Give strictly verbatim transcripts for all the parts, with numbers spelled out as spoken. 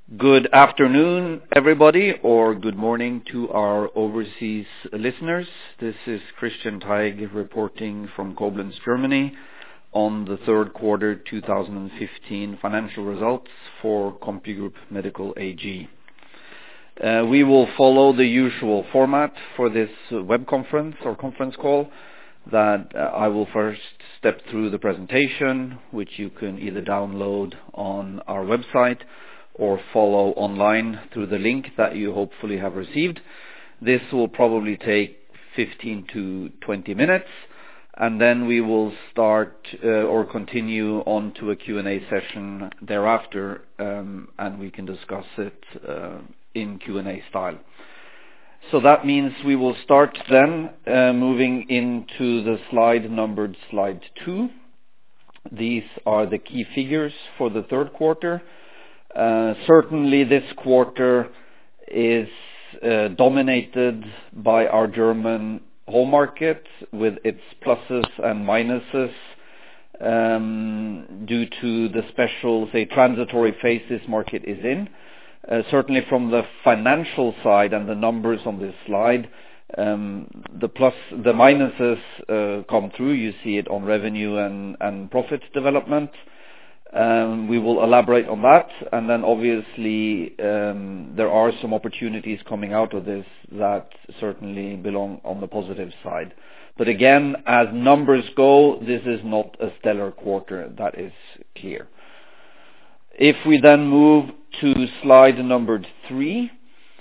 Good afternoon, everybody, or good morning to our overseas listeners. This is Christian Teig reporting from Koblenz, Germany, on the third quarter two thousand fifteen financial results for CompuGroup Medical A G. Uh, we will follow the usual format for this web conference or conference call, that uh, I will first step through the presentation, which you can either download on our website or follow online through the link that you hopefully have received. This will probably take fifteen to twenty minutes, and then we will start uh, or continue on to a Q and A session thereafter, um, and we can discuss it uh, in Q and A style. So that means we will start then uh, moving into the slide numbered slide two. These are the key figures for the third quarter. Uh, certainly this quarter is uh, dominated by our German home market with its pluses and minuses um, due to the special, say, transitory phase this market is in. Uh, certainly from the financial side and the numbers on this slide, um, the plus, the minuses uh, come through. You see it on revenue and, and profit development. Um, we will elaborate on that, and then obviously um, there are some opportunities coming out of this that certainly belong on the positive side. But again, as numbers go, this is not a stellar quarter, that is clear. If we then move to slide number three,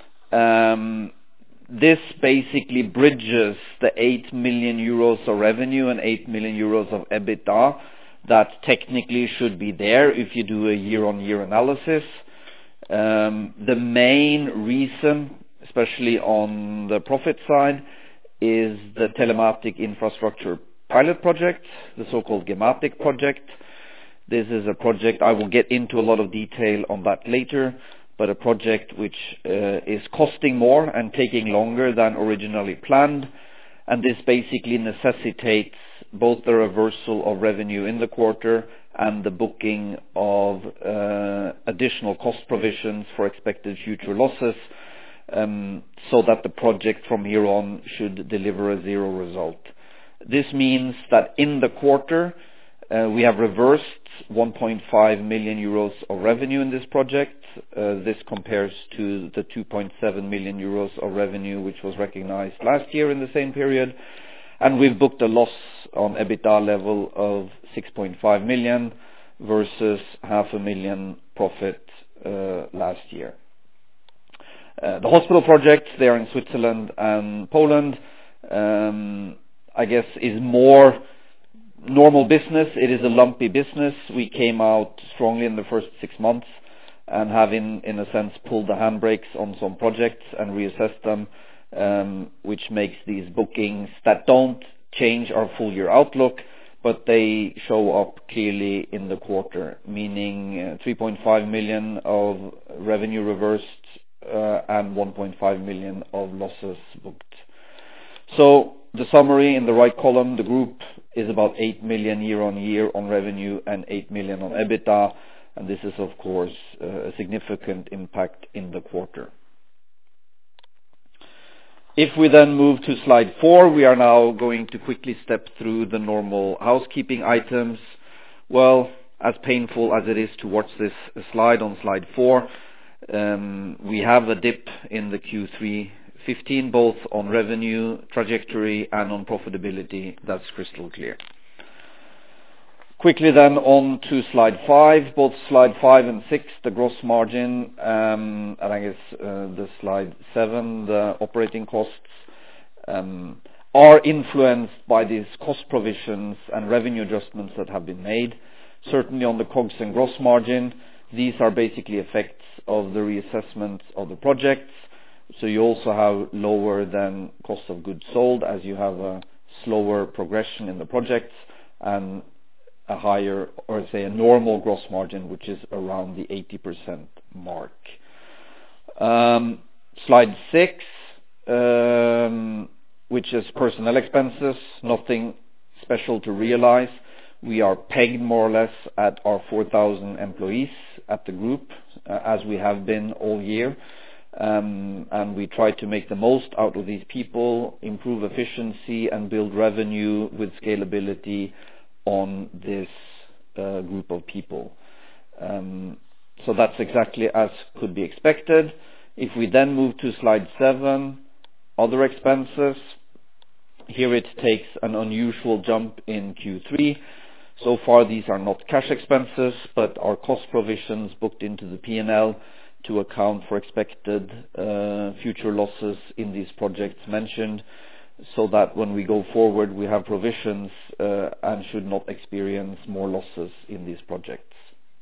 um, this basically bridges the eight million euros of revenue and eight million euros of EBITDA that technically should be there if you do a year-on-year analysis. Um, the main reason, especially on the profit side, is the telematic infrastructure pilot project, the so-called Gematik project. This is a project, I will get into a lot of detail on that later, but a project which uh, is costing more and taking longer than originally planned. And this basically necessitates both the reversal of revenue in the quarter and the booking of uh, additional cost provisions for expected future losses, um, so that the project from here on should deliver a zero result. This means that in the quarter, uh, we have reversed one point five million euros of revenue in this project. Uh, this compares to the two point seven million euros of revenue which was recognized last year in the same period. And we've booked a loss on EBITDA level of six point five million versus half a million profit uh, last year. Uh, the hospital projects, they are in Switzerland and Poland, um, I guess is more normal business. It is a lumpy business. We came out strongly in the first six months and have in, in a sense pulled the handbrakes on some projects and reassessed them, um, which makes these bookings that don't change our full year outlook, but they show up clearly in the quarter, meaning uh, three point five million of revenue reversed uh, and one point five million of losses booked. So the summary in the right column, the group is about eight million year on year on revenue and eight million on EBITDA, and this is of course uh, a significant impact in the quarter. If we then move to slide four, we are now going to quickly step through the normal housekeeping items. Well, as painful as it is to watch this slide on slide four, um, we have a dip in the Q three fifteen, both on revenue trajectory and on profitability. That's crystal clear. Quickly then on to slide five, both slide five and six, the gross margin, um, and I guess uh, the slide seven, the operating costs, um, are influenced by these cost provisions and revenue adjustments that have been made. Certainly on the COGS and gross margin, these are basically effects of the reassessment of the projects. So you also have lower than cost of goods sold as you have a slower progression in the projects, and a higher, or say a normal gross margin, which is around the eighty percent mark. Um, slide six, um, which is personnel expenses, nothing special to realize. We are pegged more or less at our four thousand employees at the group, uh, as we have been all year. Um, and we try to make the most out of these people, improve efficiency, and build revenue with scalability on this uh, group of people. Um, so that's exactly as could be expected. If we then move to slide seven, other expenses, here it takes an unusual jump in Q three. So far these are not cash expenses, but are cost provisions booked into the P and L to account for expected uh, future losses in these projects mentioned, so that when we go forward we have provisions uh, and should not experience more losses in these projects.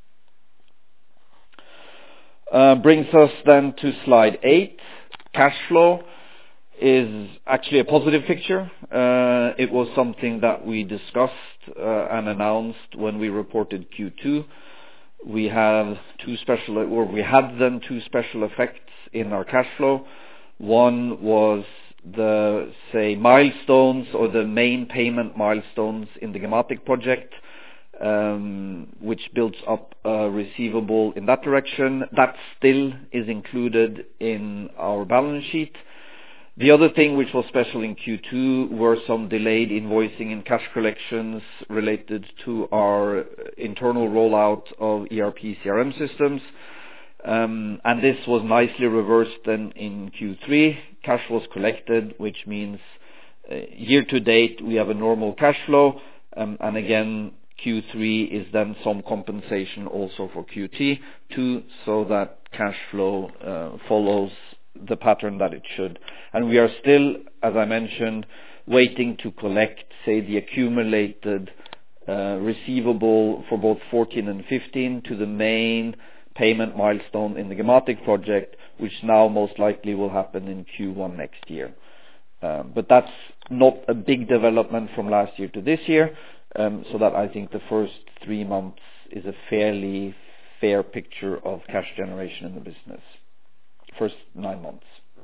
Uh, brings us then to slide eight. Cash flow is actually a positive picture. Uh, it was something that we discussed uh, and announced when we reported Q two. We have two special, or we had then two special effects in our cash flow. One was the, say, milestones or the main payment milestones in the Gematik project, um, which builds up a receivable in that direction. That still is included in our balance sheet. The other thing which was special in Q two were some delayed invoicing and cash collections related to our internal rollout of E R P C R M systems. Um, and this was nicely reversed then in Q three. Cash was collected, which means uh, year to date we have a normal cash flow. Um, and again, Q three is then some compensation also for Q two, so that cash flow uh, follows the pattern that it should. And we are still, as I mentioned, waiting to collect, say, the accumulated uh, receivable for both fourteen and fifteen to the main payment milestone in the Gematik project, which now most likely will happen in Q one next year. Um, but that's not a big development from last year to this year, um, so that I think the first three months is a fairly fair picture of cash generation in the business. First nine months.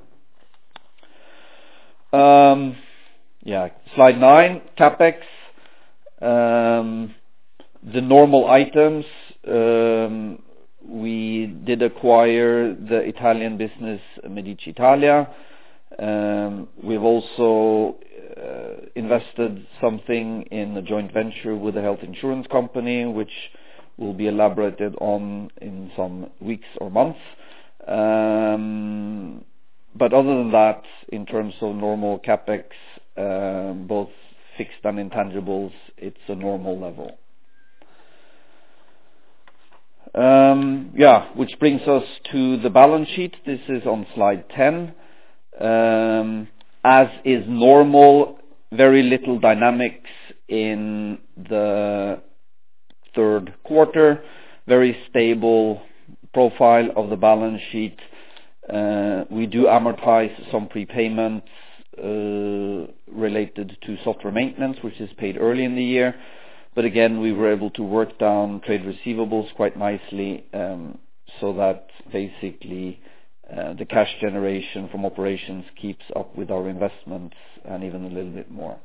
Um, yeah, slide nine, CapEx. Um, the normal items. Um, we did acquire the Italian business Medici Italia. Um, we've also uh, invested something in a joint venture with a health insurance company, which will be elaborated on in some weeks or months. Um, but other than that, in terms of normal CapEx, uh, both fixed and intangibles, it's a normal level. Um, yeah, which brings us to the balance sheet. This is on slide ten. Um, as is normal, very little dynamics in the third quarter, very stable profile of the balance sheet. Uh, we do amortize some prepayments uh, related to software maintenance, which is paid early in the year. But again, we were able to work down trade receivables quite nicely, um, so that basically uh, the cash generation from operations keeps up with our investments and even a little bit more.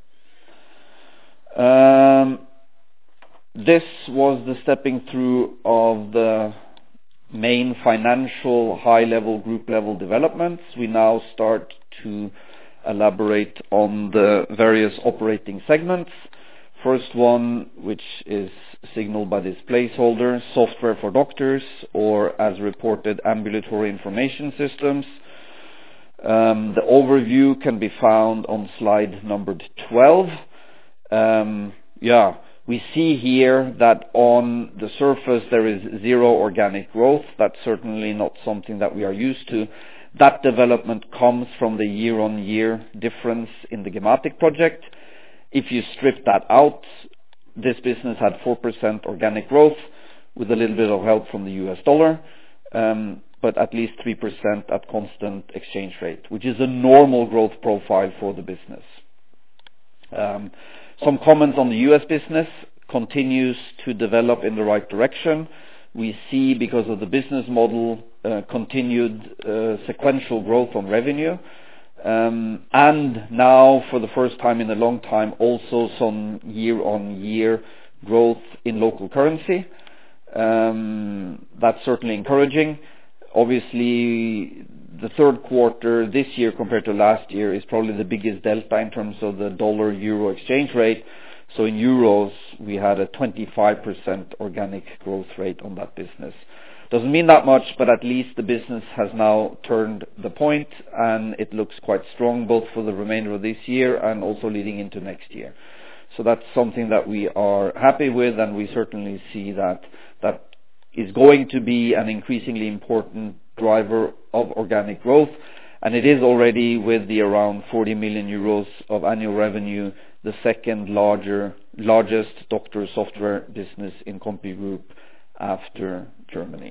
Um, this was the stepping through of the main financial high-level group-level developments. We now start to elaborate on the various operating segments. First one, which is signaled by this placeholder, software for doctors, or as reported, ambulatory information systems. Um, the overview can be found on slide numbered twelve. Um, yeah. We see here that on the surface there is zero organic growth. That's certainly not something that we are used to. That development comes from the year-on-year difference in the Gematik project. If you strip that out, this business had four percent organic growth with a little bit of help from the U S dollar, um, but at least three percent at constant exchange rate, which is a normal growth profile for the business. Um, Some comments on the U S business. Continues to develop in the right direction. We see, because of the business model, uh, continued uh, sequential growth on revenue. Um, and now, for the first time in a long time, also some year-on-year growth in local currency. Um, that's certainly encouraging. Obviously, the third quarter this year compared to last year is probably the biggest delta in terms of the dollar-euro exchange rate. So in euros, we had a twenty-five percent organic growth rate on that business. Doesn't mean that much, but at least the business has now turned the point, and it looks quite strong both for the remainder of this year and also leading into next year. So that's something that we are happy with, and we certainly see that that is going to be an increasingly important driver of organic growth, and it is already, with the around forty million euros of annual revenue, the second larger, largest doctor software business in CompuGroup after Germany.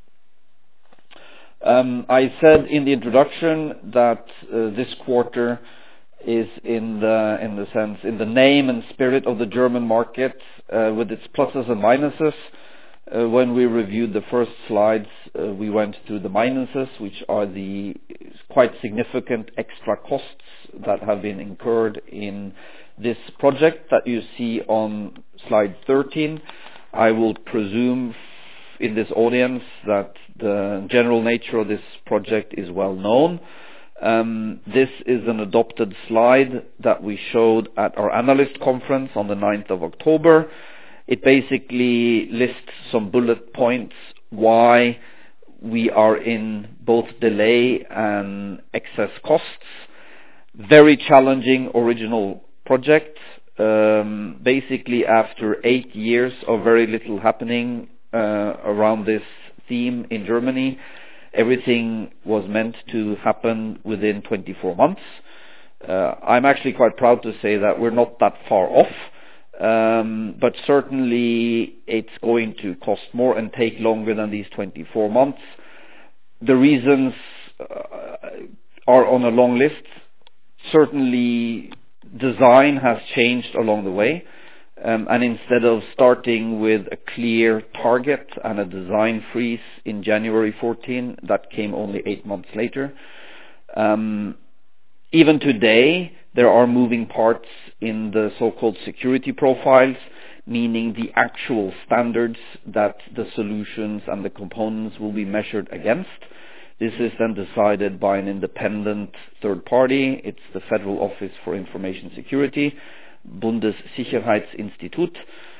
Um, I said in the introduction that uh, this quarter is in the in the sense in the name and spirit of the German market, uh, with its pluses and minuses. Uh, when we reviewed the first slides, uh, we went through the minuses, which are the quite significant extra costs that have been incurred in this project that you see on slide thirteen. I will presume in this audience that the general nature of this project is well known. Um, this is an adopted slide that we showed at our analyst conference on the ninth of October. It basically lists some bullet points why we are in both delay and excess costs. Very challenging original project. Um, basically, after eight years of very little happening uh, around this theme in Germany, everything was meant to happen within twenty-four months. Uh, I'm actually quite proud to say that we're not that far off. Um, but certainly it's going to cost more and take longer than these twenty-four months. The reasons uh, are on a long list. Certainly design has changed along the way, um, and instead of starting with a clear target and a design freeze in January fourteen, that came only eight months later. Um, even today, there are moving parts in the so-called security profiles, meaning the actual standards that the solutions and the components will be measured against. This is then decided by an independent third party. It's the Federal Office for Information Security, Bundessicherheitsinstitut.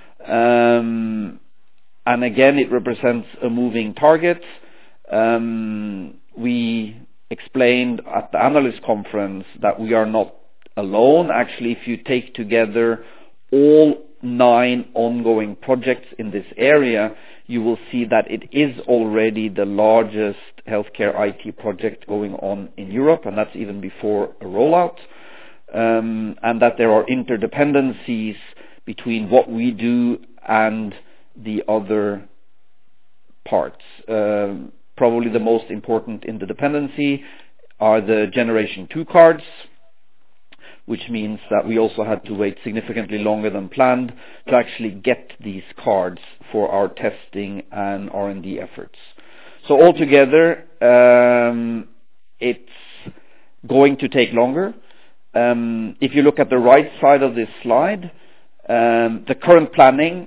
Um, and again, it represents a moving target. Um, we explained at the analyst conference that we are not alone. Actually, if you take together all nine ongoing projects in this area, you will see that it is already the largest healthcare I T project going on in Europe, and that's even before a rollout, um, and that there are interdependencies between what we do and the other parts. Um, probably the most important interdependency are the Generation two cards, which means that we also had to wait significantly longer than planned to actually get these cards for our testing and R and D efforts. So altogether, um, it's going to take longer. Um, if you look at the right side of this slide, um, the current planning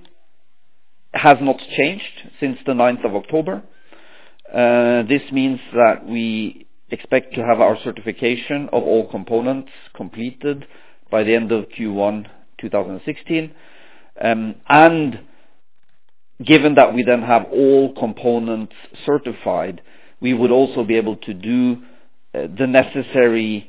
has not changed since the ninth of October. Uh, this means that we expect to have our certification of all components completed by the end of Q one twenty sixteen. Um, and given that we then have all components certified, we would also be able to do uh, the necessary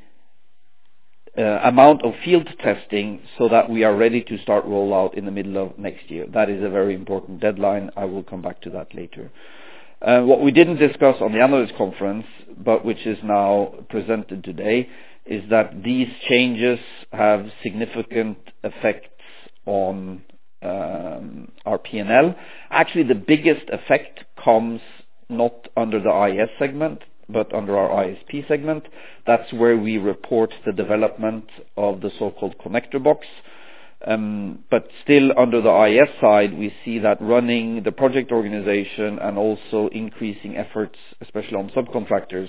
uh, amount of field testing so that we are ready to start rollout in the middle of next year. That is a very important deadline. I will come back to that later. Uh, what we didn't discuss on the analyst conference, but which is now presented today, is that these changes have significant effects on um, our P and L. Actually, the biggest effect comes not under the I S segment, but under our I S P segment. That's where we report the development of the so-called connector box. Um, but still under the I S side, we see that running the project organization and also increasing efforts, especially on subcontractors,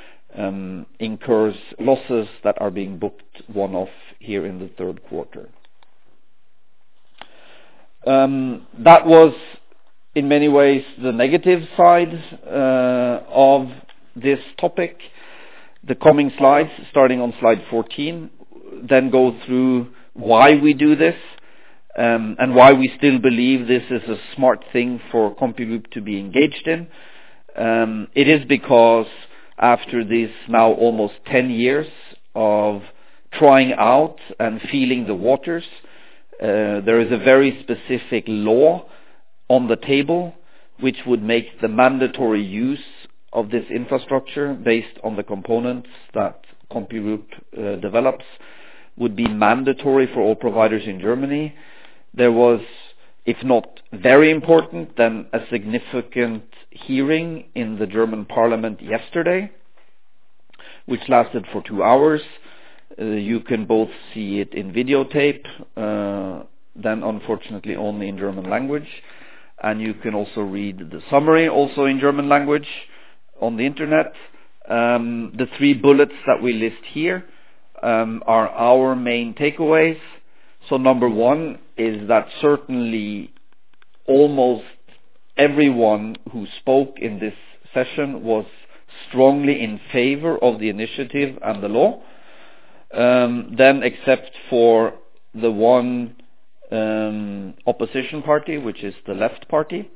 um, incurs losses that are being booked one-off here in the third quarter. Um, that was in many ways the negative side uh, of this topic. The coming slides, starting on slide fourteen, then go through why we do this um, and why we still believe this is a smart thing for CompuGroup to be engaged in. Um, it is because after these now almost ten years of trying out and feeling the waters, uh, there is a very specific law on the table which would make the mandatory use of this infrastructure based on the components that CompuGroup uh, develops would be mandatory for all providers in Germany. There was, if not very important, then a significant hearing in the German parliament yesterday, which lasted for two hours. Uh, you can both see it in videotape, uh, then unfortunately only in German language, and you can also read the summary also in German language on the internet. Um, the three bullets that we list here um, are our main takeaways. So number one is that certainly almost everyone who spoke in this session was strongly in favor of the initiative and the law. Um, then except for the one um, opposition party, which is the Left Party.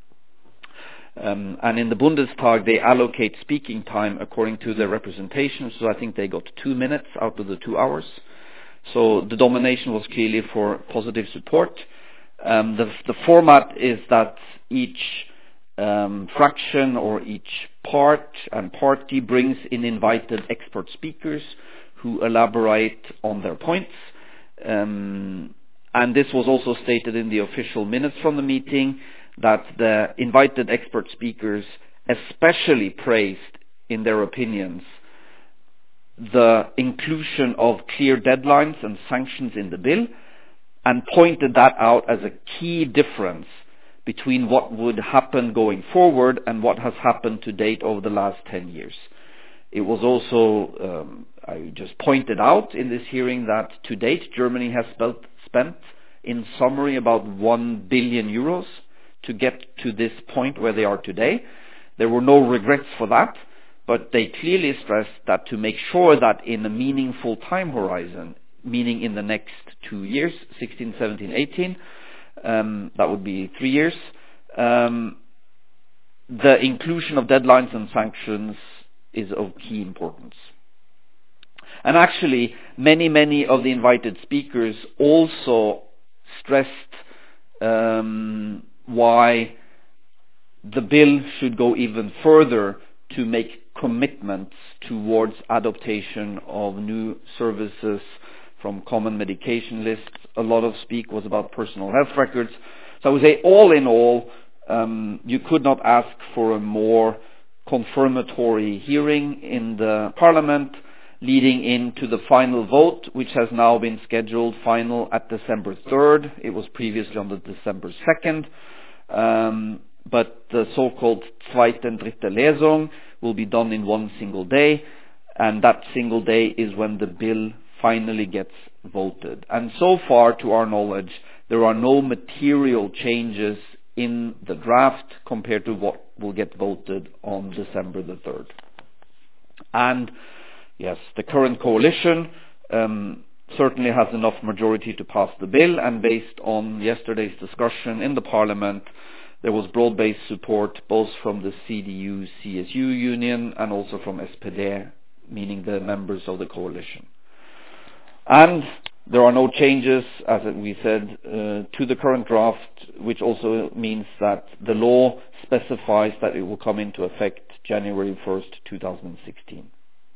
Um, and in the Bundestag, they allocate speaking time according to their representation, so I think they got two minutes out of the two hours. So the domination was clearly for positive support. Um, the, the format is that each um, fraction or each part and party brings in invited expert speakers who elaborate on their points. Um, and this was also stated in the official minutes from the meeting, that the invited expert speakers especially praised, in their opinions, the inclusion of clear deadlines and sanctions in the bill, and pointed that out as a key difference between what would happen going forward and what has happened to date over the last ten years. It was also, um, I just pointed out in this hearing that to date Germany has spent, spent in summary about one billion euros to get to this point where they are today. There were no regrets for that, but they clearly stressed that to make sure that in a meaningful time horizon, meaning in the next two years, sixteen, seventeen, eighteen, um, that would be three years, um, the inclusion of deadlines and sanctions is of key importance. And actually, many, many of the invited speakers also stressed um, why the bill should go even further to make commitments towards adaptation of new services from common medication lists. A lot of speak was about personal health records. So I would say all in all, um, you could not ask for a more confirmatory hearing in the Parliament, leading into the final vote, which has now been scheduled final at December third. It was previously on the December second. Um, but the so-called Zweite und Dritte Lesung will be done in one single day, and that single day is when the bill finally gets voted. And so far, to our knowledge, there are no material changes in the draft compared to what will get voted on December the third. And yes, the current coalition um, certainly has enough majority to pass the bill, and based on yesterday's discussion in the Parliament, there was broad-based support both from the C D U C S U union and also from S P D, meaning the members of the coalition. And there are no changes, as we said, uh, to the current draft, which also means that the law specifies that it will come into effect January first, two thousand sixteen.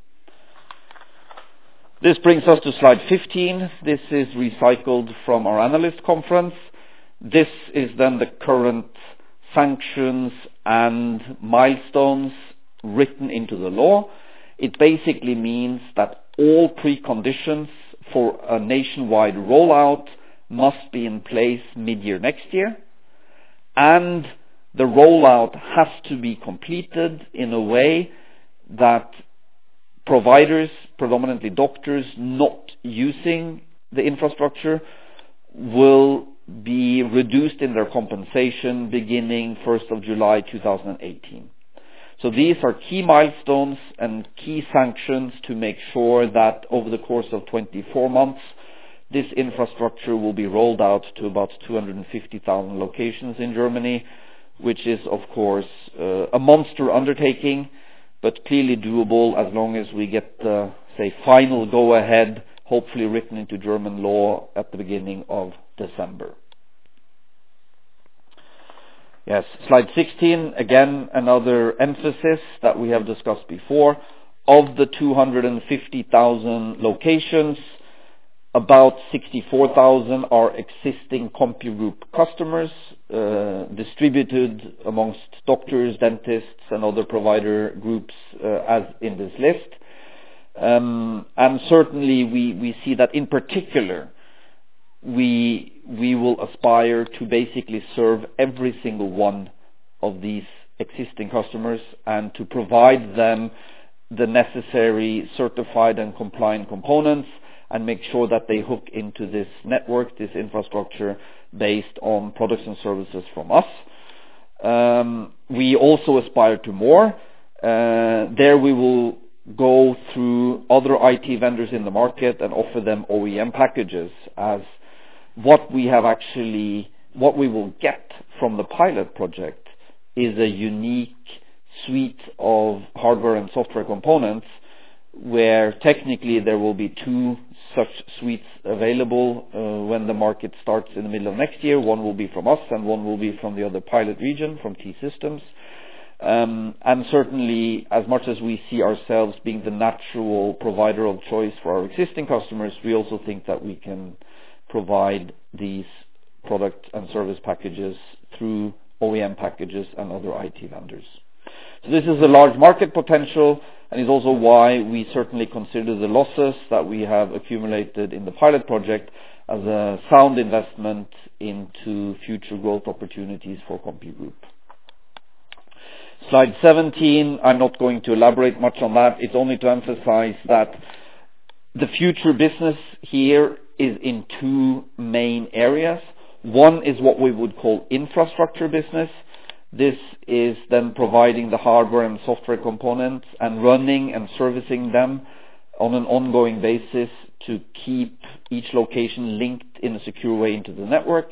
This brings us to slide fifteen. This is recycled from our analyst conference. This is then the current sanctions and milestones written into the law. It basically means that all preconditions for a nationwide rollout must be in place mid-year next year, and the rollout has to be completed in a way that providers, predominantly doctors, not using the infrastructure will be reduced in their compensation beginning first of July two thousand eighteen. So these are key milestones and key sanctions to make sure that over the course of twenty-four months, this infrastructure will be rolled out to about two hundred fifty thousand locations in Germany, which is, of course, uh, a monster undertaking, but clearly doable as long as we get the, say, final go-ahead, hopefully written into German law at the beginning of December. Yes, slide sixteen, again, another emphasis that we have discussed before. Of the two hundred fifty thousand locations, about sixty-four thousand are existing CompuGroup customers, uh, distributed amongst doctors, dentists, and other provider groups uh, as in this list. Um, and certainly we, we see that in particular, we we will aspire to basically serve every single one of these existing customers and to provide them the necessary certified and compliant components and make sure that they hook into this network, this infrastructure, based on products and services from us. Um, we also aspire to more. Uh, there we will go through other I T vendors in the market and offer them O E M packages as what we have actually, what we will get from the pilot project is a unique suite of hardware and software components where technically there will be two such suites available uh, when the market starts in the middle of next year. One will be from us and one will be from the other pilot region, from T-Systems. Um, and certainly, as much as we see ourselves being the natural provider of choice for our existing customers, we also think that we can provide these product and service packages through O E M packages and other I T vendors. So this is a large market potential and is also why we certainly consider the losses that we have accumulated in the pilot project as a sound investment into future growth opportunities for CompuGroup. Slide seventeen, I'm not going to elaborate much on that. It's only to emphasize that the future business here is in two main areas. One is what we would call infrastructure business. This is then providing the hardware and software components and running and servicing them on an ongoing basis to keep each location linked in a secure way into the network.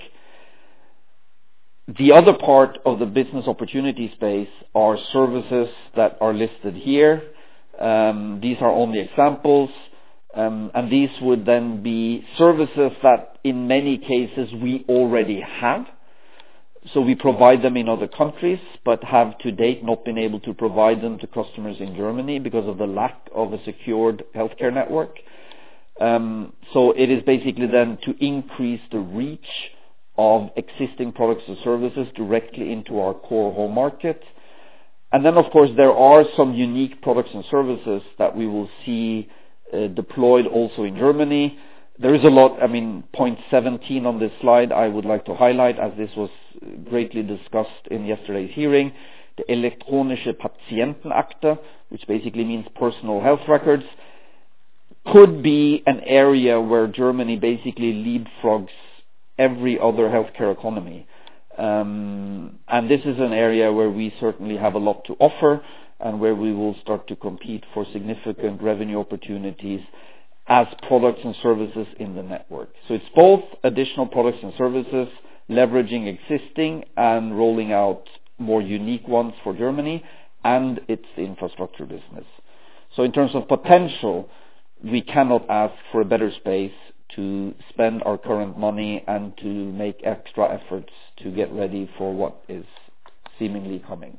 The other part of the business opportunity space are services that are listed here. Um, these are only examples. Um, and these would then be services that in many cases we already have. So we provide them in other countries, but have to date not been able to provide them to customers in Germany because of the lack of a secured healthcare network. Um, so it is basically then to increase the reach of existing products and services directly into our core home market. And then, of course, there are some unique products and services that we will see uh, deployed also in Germany. There is a lot, I mean, point seventeen on this slide I would like to highlight, as this was greatly discussed in yesterday's hearing. The Elektronische Patientenakte, which basically means personal health records, could be an area where Germany basically leapfrogs every other healthcare economy. Um, and this is an area where we certainly have a lot to offer and where we will start to compete for significant revenue opportunities as products and services in the network. So it's both additional products and services, leveraging existing and rolling out more unique ones for Germany, and it's the infrastructure business. So in terms of potential, we cannot ask for a better space to spend our current money and to make extra efforts to get ready for what is seemingly coming.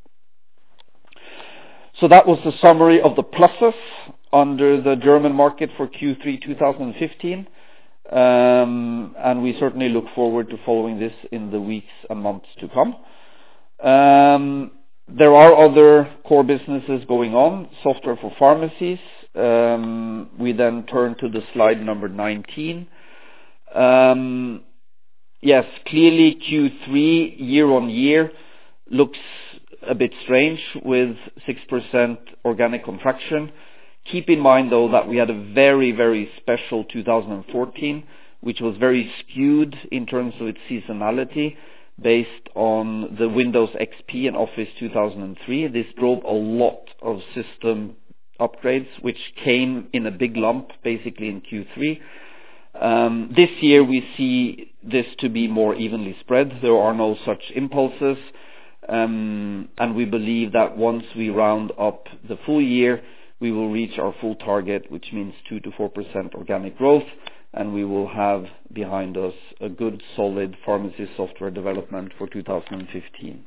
So that was the summary of the pluses under the German market for Q three twenty fifteen. Um, and we certainly look forward to following this in the weeks and months to come. Um, there are other core businesses going on, software for pharmacies. Um, we then turn to the slide number nineteen. Um, yes, clearly Q three year on year looks a bit strange with six percent organic contraction. Keep in mind, though, that we had a very, very special two thousand fourteen which was very skewed in terms of its seasonality based on the Windows X P and Office two thousand three. This drove a lot of system upgrades, which came in a big lump basically in Q three. Um, this year we see this to be more evenly spread. There are no such impulses, um, and we believe that once we round up the full year, we will reach our full target, which means two to four percent organic growth, and we will have behind us a good solid pharmacy software development for two thousand fifteen.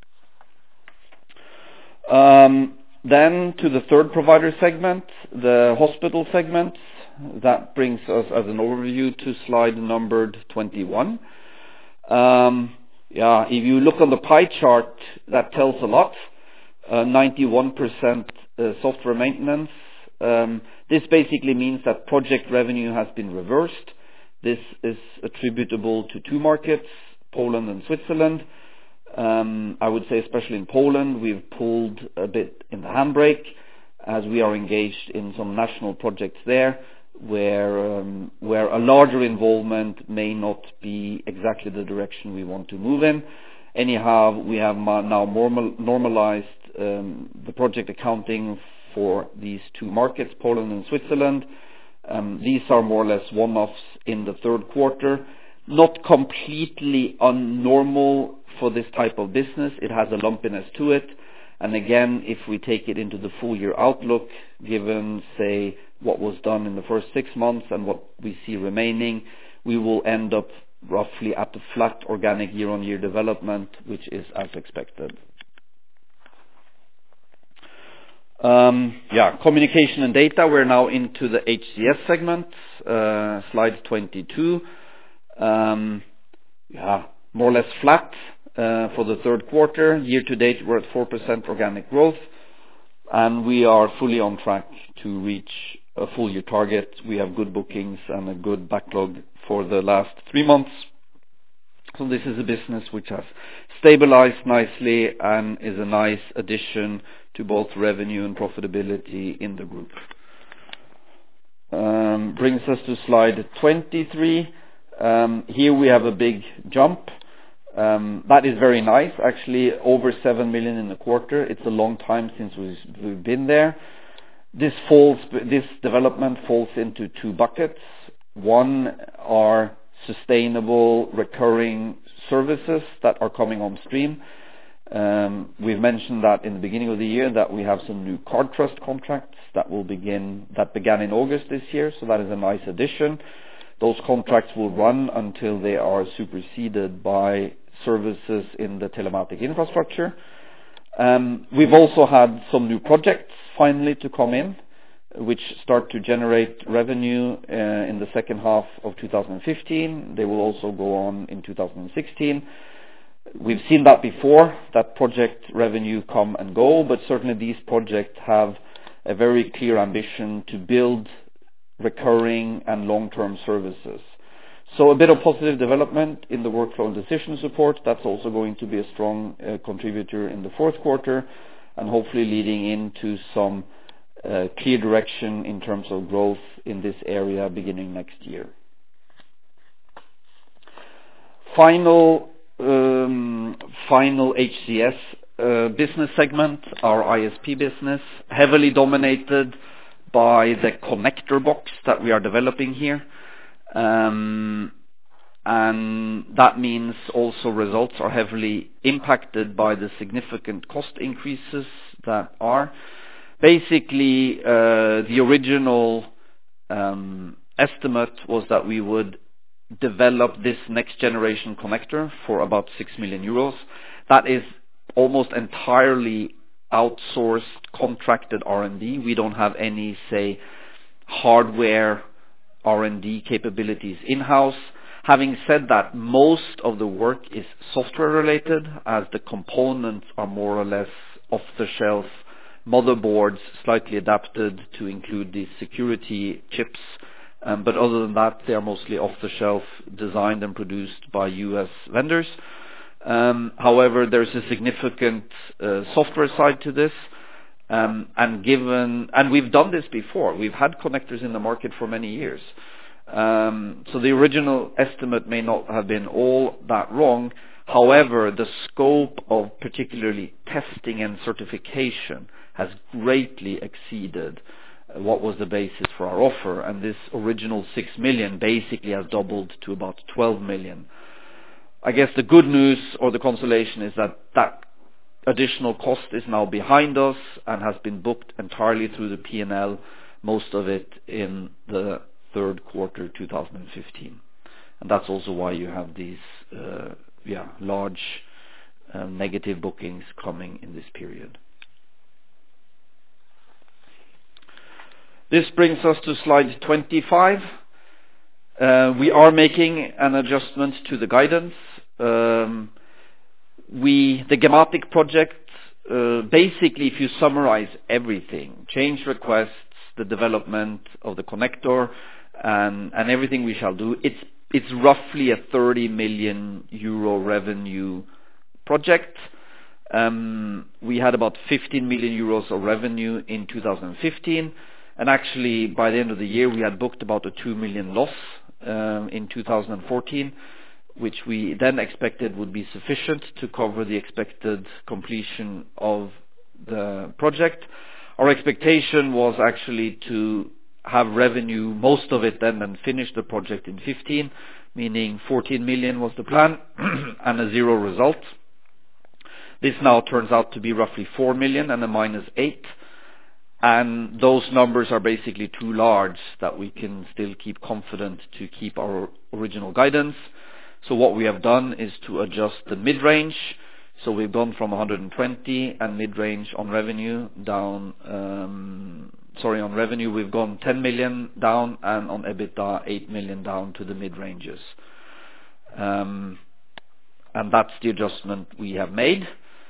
Um, then to the third provider segment, the hospital segment. That brings us as an overview to slide numbered twenty-one. Um, yeah, if you look on the pie chart, that tells a lot. Uh, ninety-one percent uh, software maintenance. Um, this basically means that project revenue has been reversed. This is attributable to two markets, Poland and Switzerland. Um, I would say especially in Poland, we've pulled a bit in the handbrake as we are engaged in some national projects there, where um, where a larger involvement may not be exactly the direction we want to move in. Anyhow, we have ma- now normal, normalized um, the project accounting for these two markets, Poland and Switzerland. Um, these are more or less one-offs in the third quarter. Not completely unnormal for this type of business. It has a lumpiness to it. And again, if we take it into the full year outlook, given, say, what was done in the first six months and what we see remaining, we will end up roughly at the flat organic year-on-year development, which is as expected. Um, yeah, communication and data, we're now into the H C S segment, uh, slide twenty-two. Um, yeah, more or less flat uh, for the third quarter. Year to date, we're at four percent organic growth, and we are fully on track to reach a full year target. We have good bookings and a good backlog for the last three months. So this is a business which has stabilized nicely and is a nice addition to both revenue and profitability in the group. Um, brings us to slide twenty-three. Um, here we have a big jump. Um, that is very nice. Actually, over seven million in the quarter. It's a long time since we've, we've been there. This falls, this development falls into two buckets. One are sustainable recurring services that are coming on stream. Um, we've mentioned that in the beginning of the year that we have some new card trust contracts that will begin, that began in August this year. So that is a nice addition. Those contracts will run until they are superseded by services in the telematic infrastructure. Um, we've also had some new projects finally to come in, which start to generate revenue uh, in the second half of two thousand fifteen. They will also go on in two thousand sixteen. We've seen that before, that project revenue come and go, but certainly these projects have a very clear ambition to build recurring and long-term services. So a bit of positive development in the workflow and decision support. That's also going to be a strong uh, contributor in the fourth quarter, and hopefully leading into some uh, clear direction in terms of growth in this area beginning next year. Final, um, final H C S uh, business segment, our I S P business, heavily dominated by the connector box that we are developing here. Um, and that means also results are heavily impacted by the significant cost increases that are. Basically, uh, the original um, estimate was that we would develop this next generation connector for about six million euros. That is almost entirely outsourced, contracted R and D. We don't have any, say, hardware R and D capabilities in-house. Having said that, most of the work is software related, as the components are more or less off-the-shelf motherboards, slightly adapted to include the security chips. Um, but other than that, they are mostly off-the-shelf, designed and produced by U S vendors. Um, however, there's a significant uh, software side to this. Um, and given, and we've done this before. We've had connectors in the market for many years. Um, so the original estimate may not have been all that wrong. However, the scope of particularly testing and certification has greatly exceeded what was the basis for our offer, and this original six million basically has doubled to about twelve million. I guess the good news or the consolation is that that additional cost is now behind us and has been booked entirely through the P and L, most of it in the third quarter two thousand fifteen. And that's also why you have these uh, yeah, large uh, negative bookings coming in this period. This brings us to slide twenty-five. Uh, we are making an adjustment to the guidance. Um, we, the Gematik project, uh, basically if you summarize everything, change requests, the development of the connector, and, and everything we shall do, it's, it's roughly a thirty million euro revenue project. Um, we had about fifteen million euros of revenue in two thousand fifteen. And actually, by the end of the year, we had booked about a two million loss um, in two thousand fourteen, which we then expected would be sufficient to cover the expected completion of the project. Our expectation was actually to have revenue, most of it then, and finish the project in fifteen, meaning fourteen million was the plan, and a zero result. This now turns out to be roughly four million and a minus eight. And those numbers are basically too large that we can still keep confident to keep our original guidance. So what we have done is to adjust the mid-range. So we've gone from one hundred twenty and mid-range on revenue down, um, sorry, on revenue we've gone ten million down, and on EBITDA eight million down to the mid-ranges. Um, and that's the adjustment we have made.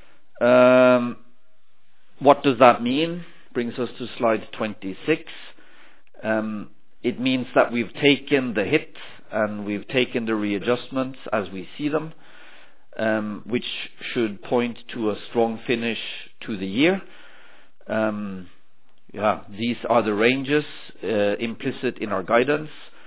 Um, what does that mean? Brings us to slide twenty-six. Um, it means that we've taken the hit and we've taken the readjustments as we see them, um, which should point to a strong finish to the year. Um, yeah, these are the ranges uh, implicit in our guidance.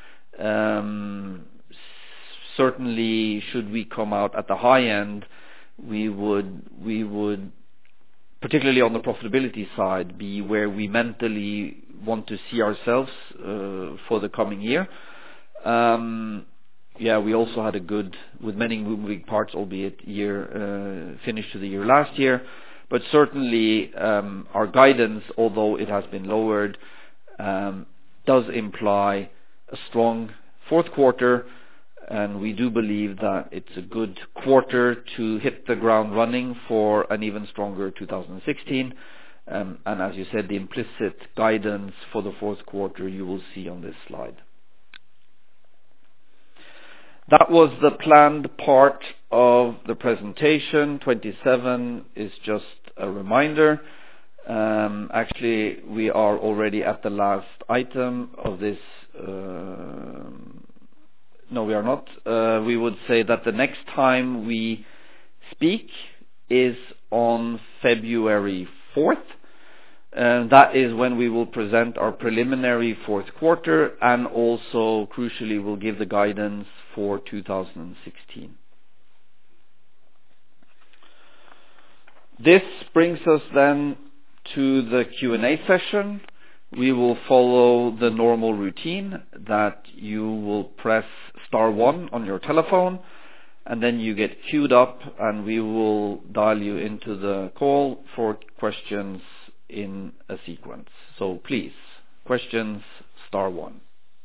Um, certainly, should we come out at the high end, we would we would. particularly on the profitability side, be where we mentally want to see ourselves uh, for the coming year. Um, yeah, we also had a good, with many moving parts, albeit year uh, finish to the year last year. But certainly um, our guidance, although it has been lowered, um, does imply a strong fourth quarter. And we do believe that it's a good quarter to hit the ground running for an even stronger two thousand sixteen. Um, and as you said, the implicit guidance for the fourth quarter you will see on this slide. That was the planned part of the presentation. twenty-seven is just a reminder. Um, actually, we are already at the last item of this uh, No, we are not. Uh, we would say that the next time we speak is on February fourth. And that is when we will present our preliminary fourth quarter and also, crucially, will give the guidance for two thousand sixteen. This brings us then to the Q and A session. We will follow the normal routine that you will press star one on your telephone and then you get queued up and we will dial you into the call for questions in a sequence. So please, questions, star one.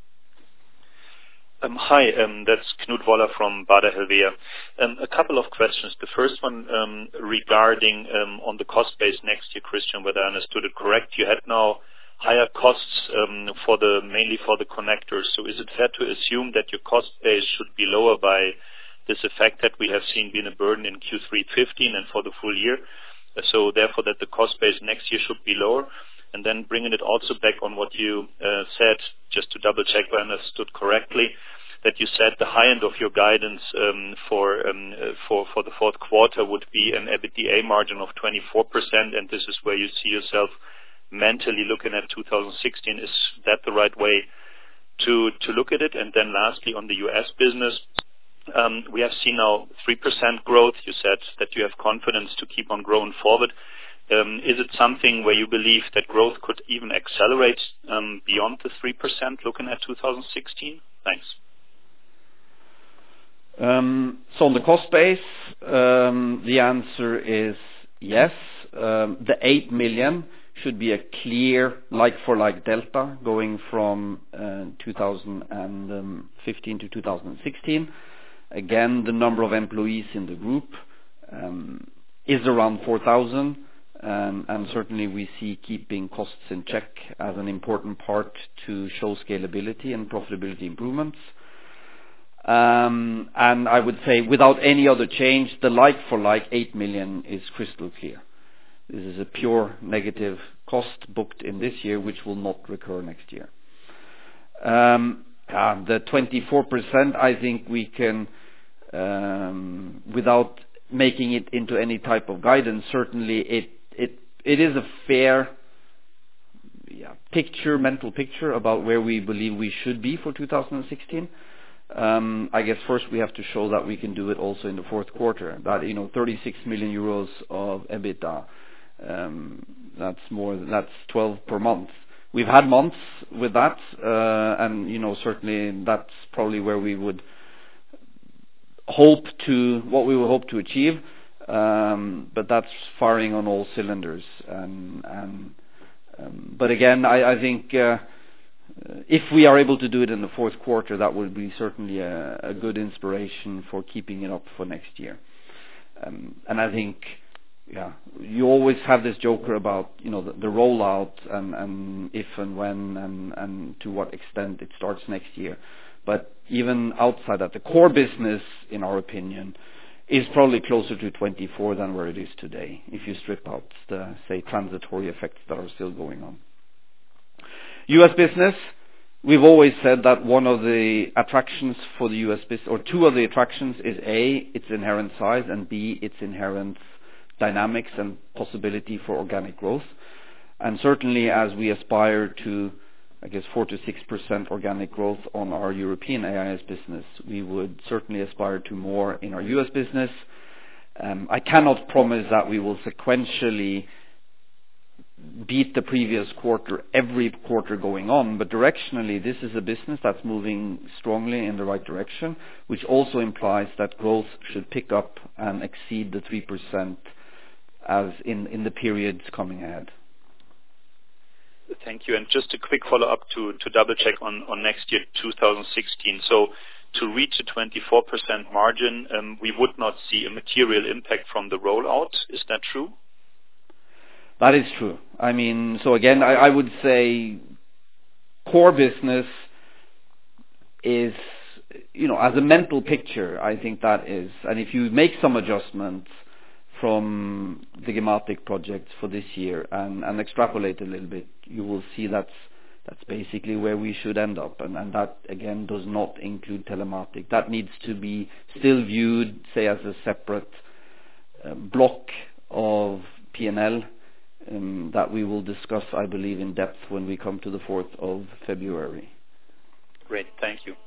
Um, hi, um, that's Knut Woller from Baader Helvea. Um, a couple of questions. The first one um, regarding um, on the cost base next year, Christian, whether I understood it correct. You had now higher costs um, for the mainly for the connectors. So is it fair to assume that your cost base should be lower by this effect that we have seen being a burden in Q three fifteen and for the full year? Uh, so therefore that the cost base next year should be lower. And then bringing it also back on what you uh, said, just to double check if I understood correctly, that you said the high end of your guidance um, for um, uh, for for the fourth quarter would be an EBITDA margin of twenty-four percent, and this is where you see yourself mentally looking at two thousand sixteen. Is that the right way to, to look at it? And then lastly, on the U S business, um, we have seen now three percent growth. You said that you have confidence to keep on growing forward. Um, is it something where you believe that growth could even accelerate um, beyond the three percent looking at two thousand sixteen? Thanks. Um, so on the cost base, um, the answer is yes. Um, the eight million should be a clear like-for-like delta going from uh, two thousand fifteen to two thousand sixteen. Again, the number of employees in the group um, is around four thousand. Um, and certainly we see keeping costs in check as an important part to show scalability and profitability improvements. Um, and I would say without any other change, the like-for-like eight million is crystal clear. This is a pure negative cost booked in this year, which will not recur next year. Um, uh, the twenty-four percent, I think we can, um, without making it into any type of guidance, certainly it It it is a fair yeah, picture, mental picture about where we believe we should be for two thousand sixteen. Um, I guess first we have to show that we can do it also in the fourth quarter. That you know, thirty-six million euros of EBITDA. Um, that's more. That's twelve per month. We've had months with that, uh, and you know certainly that's probably where we would hope to what we would hope to achieve. Um, but that's firing on all cylinders. And, and um, but again, I, I think uh, if we are able to do it in the fourth quarter, that would be certainly a, a good inspiration for keeping it up for next year. Um, and I think, yeah, you always have this joker about you know the, the rollout and, and if and when and, and to what extent it starts next year. But even outside that, the core business, in our opinion, is probably closer to twenty-four than where it is today, if you strip out the, say, transitory effects that are still going on. U S business, we've always said that one of the attractions for the U S business, or two of the attractions, is A, its inherent size, and B, its inherent dynamics and possibility for organic growth. And certainly as we aspire to, I guess, four to six percent organic growth on our European A I S business, we would certainly aspire to more in our U S business. Um, I cannot promise that we will sequentially beat the previous quarter every quarter going on, but directionally this is a business that's moving strongly in the right direction, which also implies that growth should pick up and exceed the three percent as in, in the periods coming ahead. Thank you. And just a quick follow-up to, to double-check on, on next year, two thousand sixteen. So to reach a twenty-four percent margin, um, we would not see a material impact from the rollout. Is that true? That is true. I mean, so again, I, I would say core business is, you know, as a mental picture, I think that is. And if you make some adjustments from the Gematik project for this year and, and extrapolate a little bit, you will see that's that's basically where we should end up. And, and that, again, does not include Telematic. That needs to be still viewed, say, as a separate uh, block of P and L um, that we will discuss, I believe, in depth when we come to the fourth of February. Great, thank you.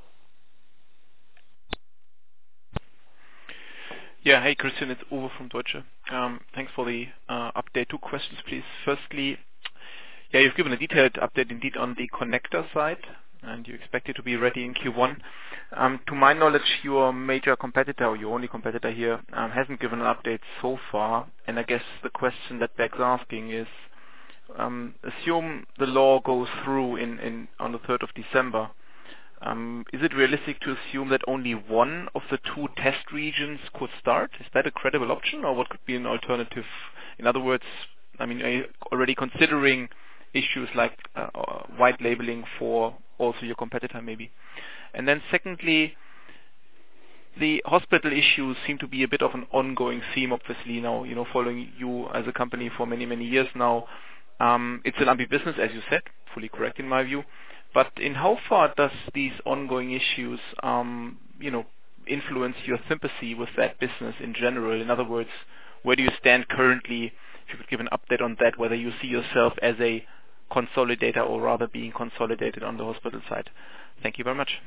Yeah, hey Christian, it's Uwe from Deutsche. Um, thanks for the uh, update. Two questions, please. Firstly, yeah, you've given a detailed update indeed on the connector side, and you expect it to be ready in Q one. Um, to my knowledge, your major competitor, or your only competitor here, um, hasn't given an update so far. And I guess the question that begs asking is, um, assume the law goes through in, in on the third of December. Um, is it realistic to assume that only one of the two test regions could start? Is that a credible option, or what could be an alternative? In other words, I mean, are you already considering issues like uh, white labeling for also your competitor maybe? And then secondly, the hospital issues seem to be a bit of an ongoing theme, obviously, now, you know, following you as a company for many, many years now. Um, it's a lumpy business, as you said, fully correct in my view. But in how far does these ongoing issues, um, you know, influence your sympathy with that business in general? In other words, where do you stand currently? If you could give an update on that, whether you see yourself as a consolidator or rather being consolidated on the hospital side? Thank you very much.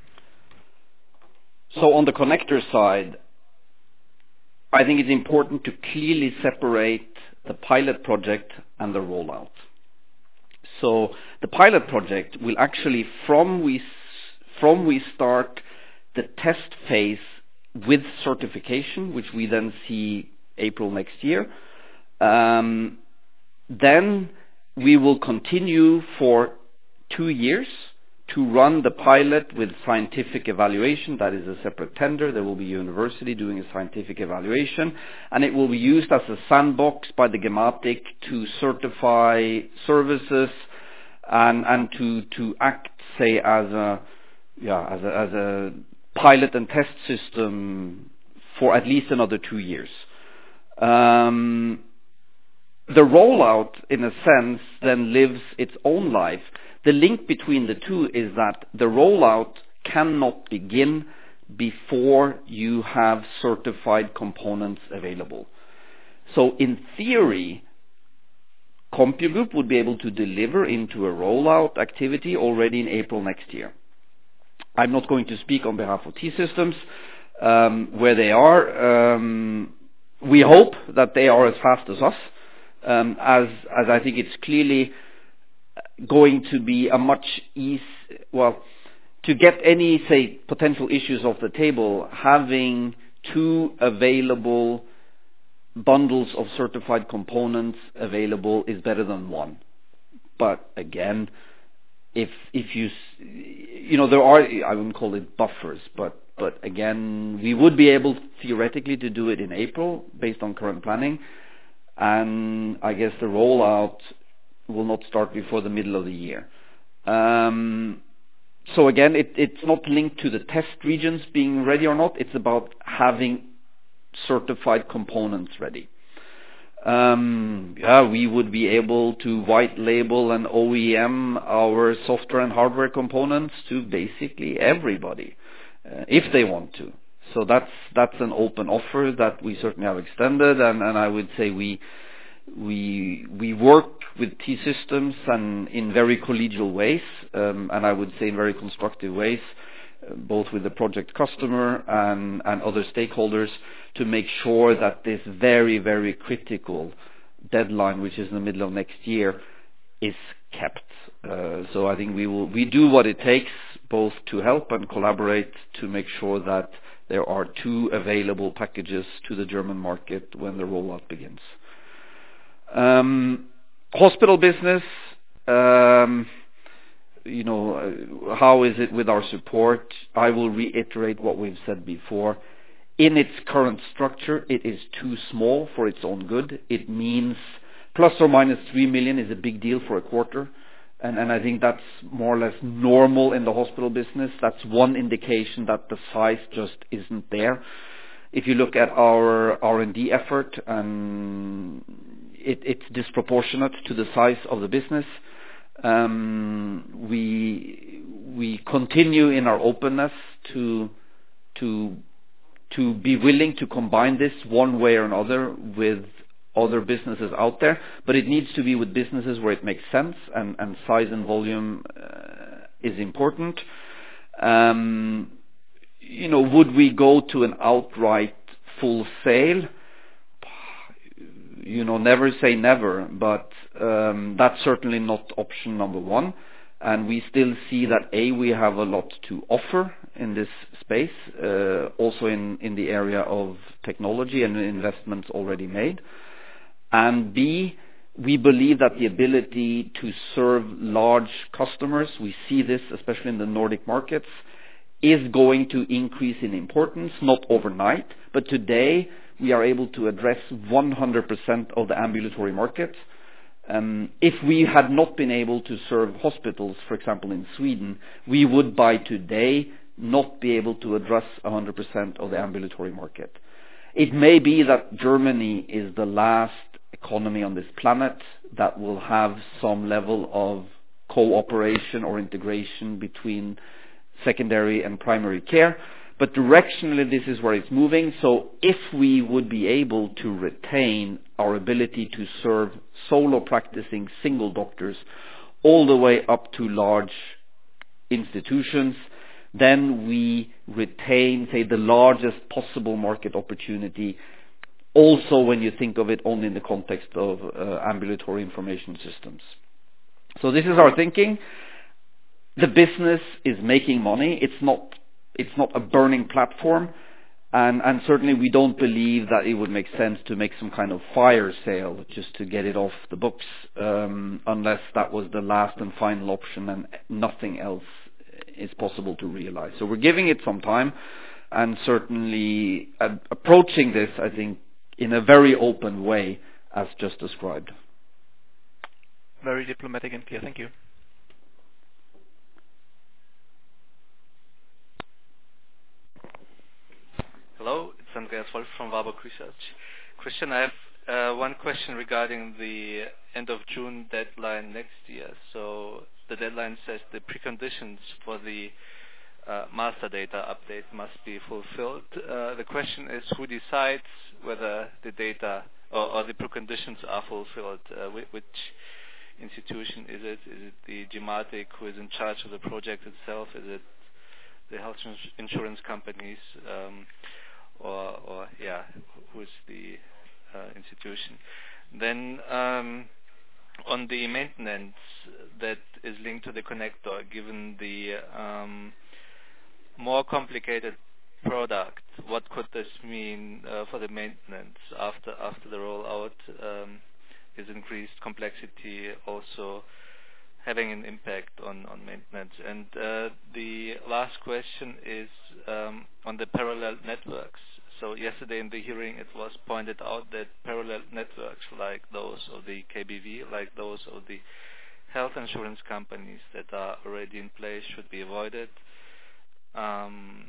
So on the connector side, I think it's important to clearly separate the pilot project and the rollout. So the pilot project will actually, from we from we start the test phase with certification, which we then see April next year, um, then we will continue for two years to run the pilot with scientific evaluation. That is a separate tender. There will be a university doing a scientific evaluation, and it will be used as a sandbox by the Gematik to certify services and and to to act, say, as a yeah as a as a pilot and test system for at least another two years. Um, the rollout, in a sense, then lives its own life. The link between the two is that the rollout cannot begin before you have certified components available. So in theory, CompuGroup would be able to deliver into a rollout activity already in April next year. I'm not going to speak on behalf of T-Systems, um, where they are. Um, we hope that they are as fast as us, um, as, as I think it's clearly going to be a much ease, well, to get any, say, potential issues off the table, having two available bundles of certified components available is better than one. But again, if if you, you know, there are, I wouldn't call it buffers, but but again, we would be able theoretically to do it in April based on current planning, and I guess the rollout will not start before the middle of the year. Um, so again, it, it's not linked to the test regions being ready or not. It's about having certified components ready. Um, yeah, we would be able to white label and O E M our software and hardware components to basically everybody, uh, if they want to. So that's that's an open offer that we certainly have extended, and, and I would say we we we work with T-Systems and in very collegial ways, um, and I would say in very constructive ways, uh, both with the project customer and, and other stakeholders, to make sure that this very, very critical deadline, which is in the middle of next year, is kept. Uh, so I think we will we do what it takes both to help and collaborate to make sure that there are two available packages to the German market when the rollout begins. Um, hospital business, um, you know, uh, how is it with our support? I will reiterate what we've said before. In its current structure, it is too small for its own good. It means plus or minus three million is a big deal for a quarter. And, and I think that's more or less normal in the hospital business. That's one indication that the size just isn't there. If you look at our R and D effort, um, it, it's disproportionate to the size of the business. Um, we we continue in our openness to to to be willing to combine this one way or another with other businesses out there, but it needs to be with businesses where it makes sense, and, and size and volume uh, is important. Um, you know, would we go to an outright full sale? You know, never say never, but um, that's certainly not option number one. And we still see that A, we have a lot to offer in this space, uh, also in, in the area of technology and investments already made. And B, we believe that the ability to serve large customers, we see this especially in the Nordic markets, is going to increase in importance, not overnight, but today we are able to address one hundred percent of the ambulatory market. Um, if we had not been able to serve hospitals, for example, in Sweden, we would by today not be able to address one hundred percent of the ambulatory market. It may be that Germany is the last economy on this planet that will have some level of cooperation or integration between secondary and primary care, but directionally this is where it's moving. So if we would be able to retain our ability to serve solo practicing single doctors all the way up to large institutions, then we retain, say, the largest possible market opportunity, also when you think of it only in the context of uh, ambulatory information systems. So this is our thinking. The business is making money. It's not, it's not a burning platform. And, and certainly we don't believe that it would make sense to make some kind of fire sale just to get it off the books, um, unless that was the last and final option and nothing else is possible to realize. So we're giving it some time, and certainly uh, approaching this, I think, in a very open way, as just described. Very diplomatic and clear. Thank you. Hello, it's Andreas Wolf from Warburg Research. Christian, I have uh, one question regarding the end of June deadline next year. So the deadline says the preconditions for the uh, master data update must be fulfilled. Uh, the question is, who decides whether the data or, or the preconditions are fulfilled? Uh, which, which institution is it? Is it the Gematik who is in charge of the project itself? Is it the health insurance companies? Um, or, or yeah, who is the uh, institution? Then um, on the maintenance that is linked to the connector, given the um, more complicated product, what could this mean uh, for the maintenance after after the rollout? Um, is increased complexity also having an impact on, on maintenance? And uh, the last question is um, on the parallel networks. So yesterday in the hearing it was pointed out that parallel networks like those of the K B V, like those of the health insurance companies that are already in place should be avoided. Um,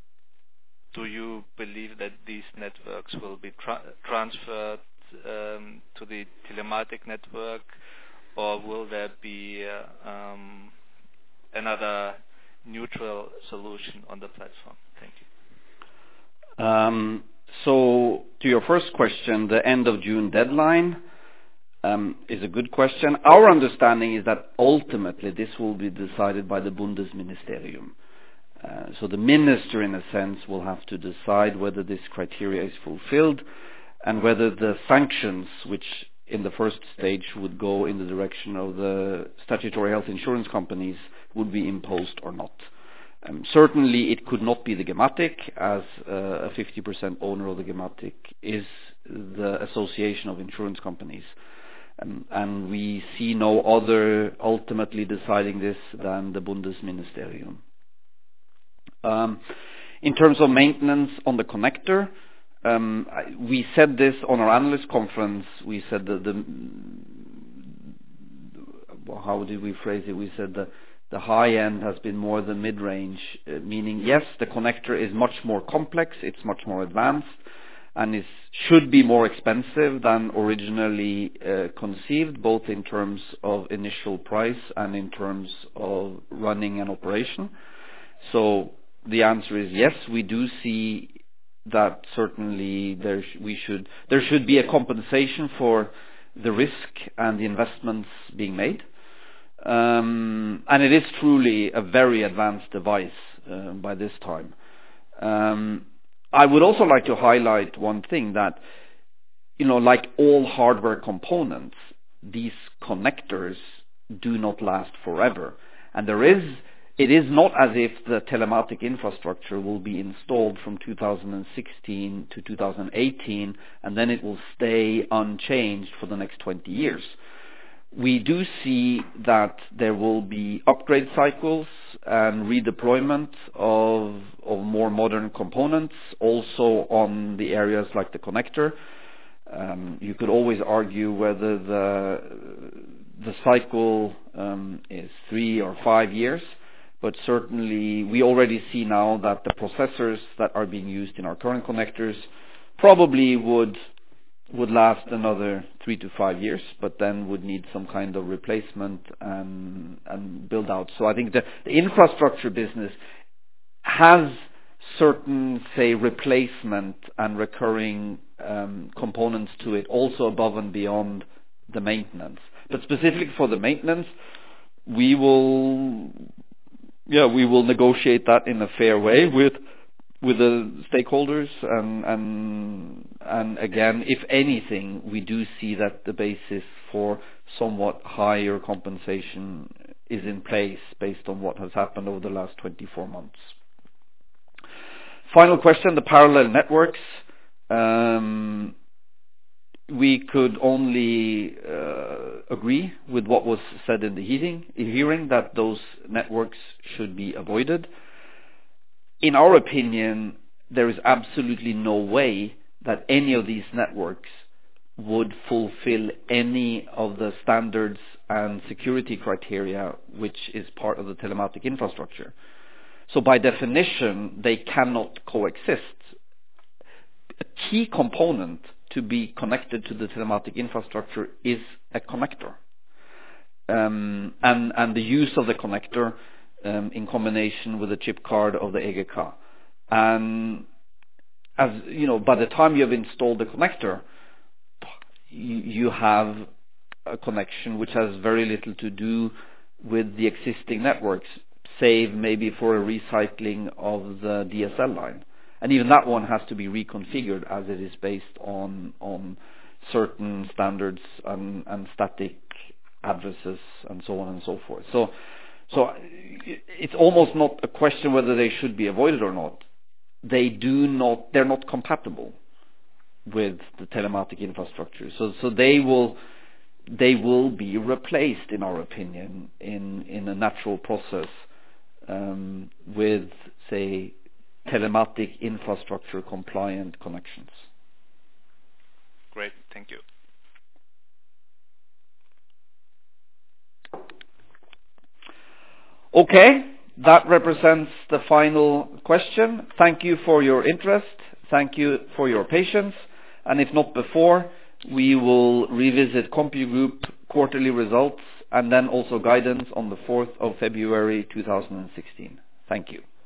do you believe that these networks will be tra- transferred um, to the telematic network, or will there be uh, um, another neutral solution on the platform? Thank you. Um, so to your first question, the end of June deadline um, is a good question. Our understanding is that ultimately this will be decided by the Bundesministerium. Uh, so the minister, in a sense, will have to decide whether this criteria is fulfilled and whether the sanctions, which in the first stage would go in the direction of the statutory health insurance companies, would be imposed or not. Um, certainly it could not be the Gematik, as uh, a fifty percent owner of the Gematik is the Association of Insurance Companies. Um, and we see no other ultimately deciding this than the Bundesministerium. Um, in terms of maintenance on the connector, um, I, we said this on our analyst conference. We said that the, well, how did we phrase it? We said that the high end has been more the mid-range, uh, meaning yes, the connector is much more complex, it's much more advanced, and it should be more expensive than originally uh, conceived, both in terms of initial price and in terms of running an operation. So the answer is yes, we do see that certainly there sh- we should there should be a compensation for the risk and the investments being made. Um, and it is truly a very advanced device uh, by this time. Um, I would also like to highlight one thing, that, you know, like all hardware components, these connectors do not last forever. And there is, it is not as if the telematic infrastructure will be installed from two thousand sixteen to two thousand eighteen, and then it will stay unchanged for the next twenty years. We do see that there will be upgrade cycles and redeployment of, of more modern components, also on the areas like the connector. Um, you could always argue whether the, the cycle um, is three or five years, but certainly we already see now that the processors that are being used in our current connectors probably would would last another three to five years, but then would need some kind of replacement and, and build out. So I think the, the infrastructure business has certain, say, replacement and recurring um, components to it, also above and beyond the maintenance. But specifically for the maintenance, we will, yeah, we will negotiate that in a fair way with with the stakeholders, and and and again, if anything, we do see that the basis for somewhat higher compensation is in place based on what has happened over the last twenty-four months. Final question, the parallel networks. Um, we could only uh, agree with what was said in the hearing, hearing that those networks should be avoided. In our opinion, there is absolutely no way that any of these networks would fulfill any of the standards and security criteria which is part of the telematic infrastructure. So by definition, they cannot coexist. A key component to be connected to the telematic infrastructure is a connector. Um, and, and the use of the connector Um, in combination with the chip card of the E G K. And as you know, by the time you have installed the connector, you, you have a connection which has very little to do with the existing networks, save maybe for a recycling of the D S L line. And even that one has to be reconfigured as it is based on on certain standards and, and static addresses and so on and so forth. So So it's almost not a question whether they should be avoided or not. They do not, they're not compatible with the telematic infrastructure. So, so they will, they will be replaced, in our opinion, in, in a natural process um, with, say, telematic infrastructure compliant connections. Great, thank you. Okay, that represents the final question. Thank you for your interest. Thank you for your patience. And if not before, we will revisit CompuGroup quarterly results and then also guidance on the fourth of February two thousand sixteen. Thank you.